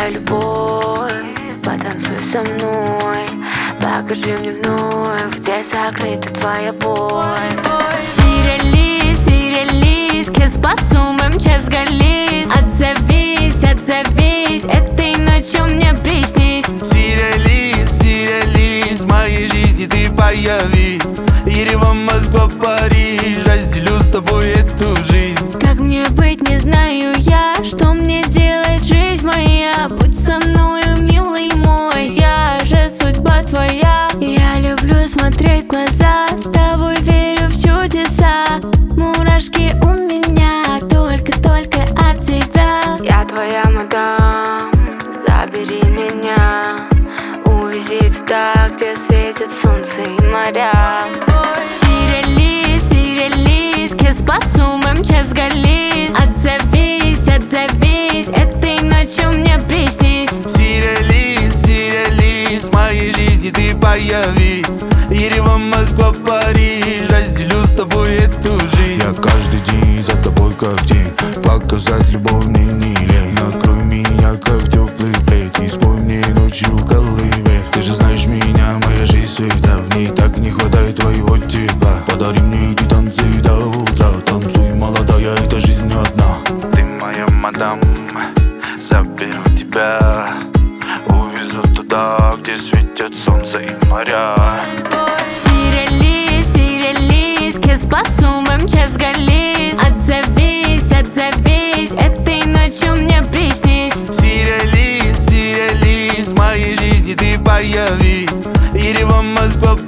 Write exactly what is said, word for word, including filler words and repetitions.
твоя любовь, потанцуй со мной, покажи мне вновь, где сокрыта твоя боль. Сирелис, сирелис, kes pasumem, kes galis. Отзовись, отзовись, этой ночью мне приснись. Сирелис, сирелис, в моей жизни ты появись. Ереван, Москва, Париж, разделю с тобой эту жизнь. Как мне быть, не знаю я, что мне делать, жизнь моя. Будь со мною, милый мой, я же судьба твоя. Я люблю смотреть в глаза, с тобой верю в чудеса. Мурашки у меня только-только от тебя. Я твоя мадам, забери меня, увези туда, где светит солнце и моря. Сирелис, сирелис, kes pasumem, kes galis. Отзовись, отзовись, этой ночью мне приснись. Сирелис, сирелис, в моей жизни ты появись. Ереван, Москва, Париж, разделю с тобой эту жизнь. Я каждый день за тобой как день, показать любовь мне не лень. Накрой меня как теплый плед и спой мне ночью колыбель. Ты же знаешь меня, моя жизнь всегда, в ней так не хватает твоего тепла. Подари мне эти танцы до утра, танцуй, молодая, эта жизнь не одна. Ты моя мадам, заберу тебя, увезу туда, где светят солнце и моря. Сирелис, сирелис, kes pasumem, kes galis. Отзовись, отзовись, этой ночью мне приснись. Сирелис, сирелис, в моей жизни ты появись. Ереван, Москва,